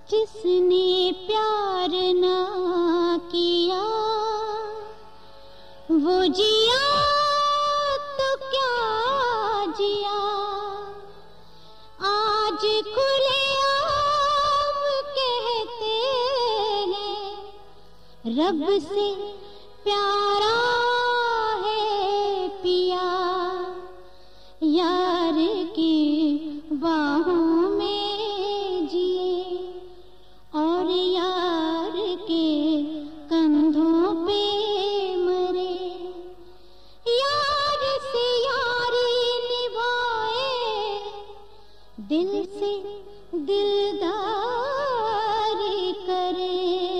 जिसने प्यार ना किया वो जिया तो क्या जिया। आज खुलेआम कहते हैं रब से प्यारा है पिया। यार की बाहों में जिए और यार के कंधों पे मरे। यार से यारी निभाए दिल से दिलदारी करे।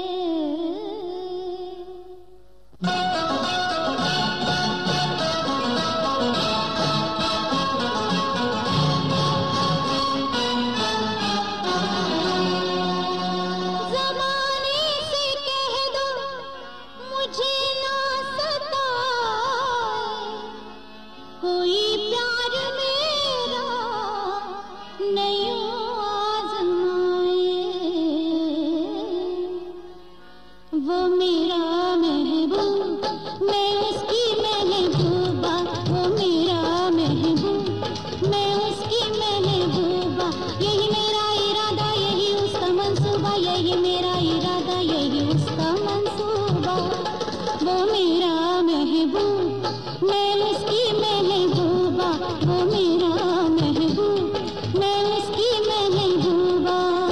वो मेरा महबूब मैं उसकी महबूबा। वो मेरा महबूब मैं उसकी महबूबा। यही मेरा इरादा यही उसका मंसूबा। यही मेरा इरादा यही उसका मंसूबा। वो मेरा महबूब मैं उसकी महबूबा। वो मेरा महबूब मैं उसकी महबूबा।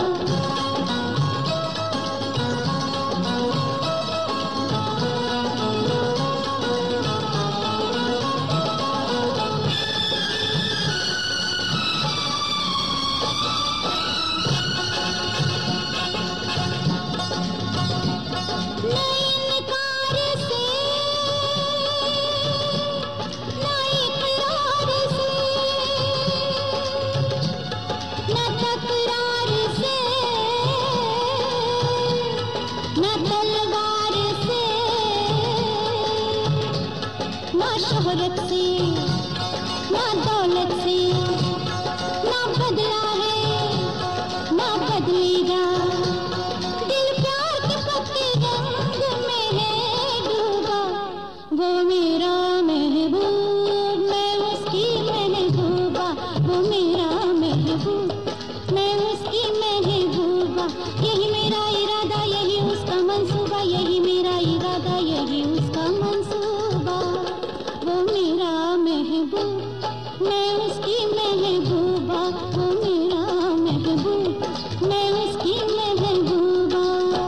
ना शोहरत से ना दौलत से ना बदला है ना बदलेगा। दिल प्यार के पक्के रंग में है डूबा। वो मेरा महबूब मैं उसकी महबूबा। वो मेरा महबूब मैं उसकी महबूबा। यही मेरा इरादा यही उसका मंसूबा। यही मेरा इरादा यही उसका मंसूबा। वो मेरा महबूब मैं उसकी महबूबा। वो मेरा महबूब मैं उसकी महबूबा।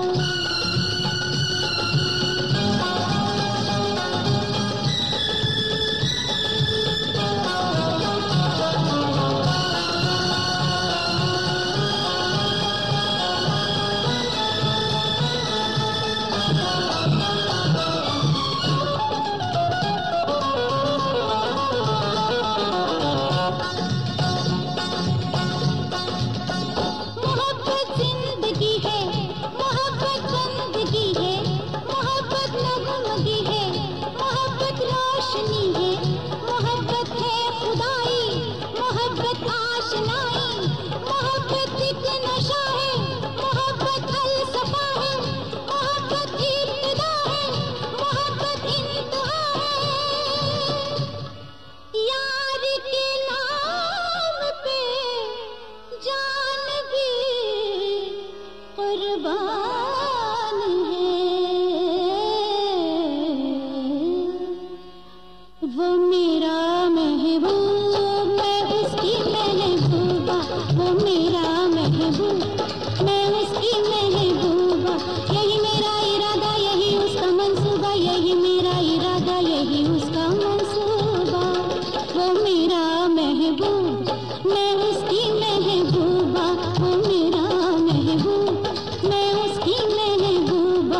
वो मेरा महबूब मैं उसकी महबूबा। वो मेरा महबूब मैं उसकी महबूबा। यही मेरा इरादा यही उसका मंसूबा। यही मेरा इरादा यही उसका मंसूबा। वो मेरा महबूब मैं उसकी महबूबा। वो मेरा महबूब मैं उसकी महबूबा।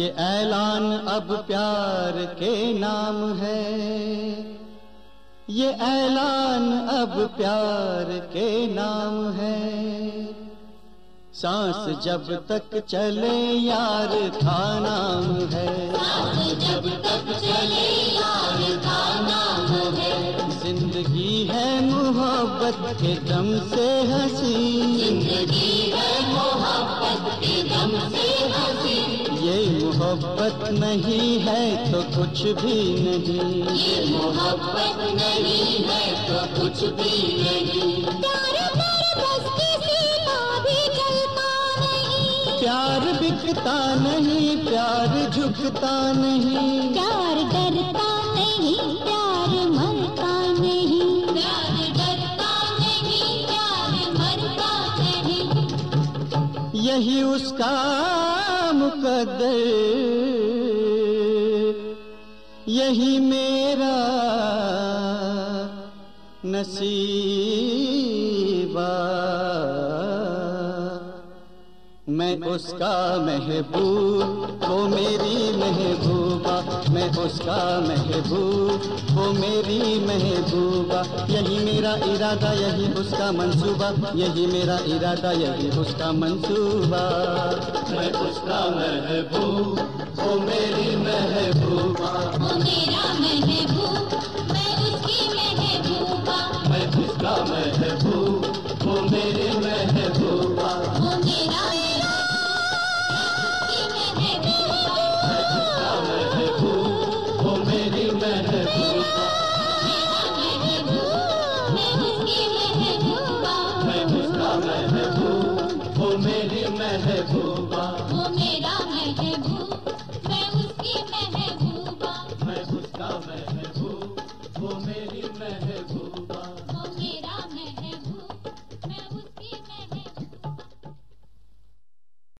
ये ऐलान अब प्यार के नाम है, ये ऐलान अब प्यार के नाम है। सांस जब तक चले यार था नाम है, सांस जब तक चले यार था नाम है। जिंदगी है मोहब्बत के दम से हंसी, जिंदगी है मोहब्बत के दम से हंसी। ये मोहब्बत नहीं है तो कुछ भी नहीं, ये मोहब्बत नहीं है तो कुछ भी नहीं। प्यार पर बस किसी का भी चलता नहीं, प्यार बिकता नहीं, प्यार झुकता नहीं, प्यार डरता नहीं, प्यार मरता नहीं, प्यार डरता नहीं, प्यार मरता नहीं। यही उसका मुकद्दर, यही मेरा नसीबा। मैं उसका महबूब, वो मेरी महबूबा, मैं उसका महबूब, वो मेरी महबूबा। यही मेरा इरादा, यही उसका मंसूबा, यही मेरा इरादा, यही उसका मंसूबा। मैं उसका महबूब, वो मेरी महबूबा, वो मेरा महबूब, मैं उसकी महबूबा। मैं उसका महबूब, वो मेरी महबूबा। वो मेरा वो मेरी महबूबा, वो मेरा महबूब, मैं उसकी महबूबा। मैं उसका महबूब।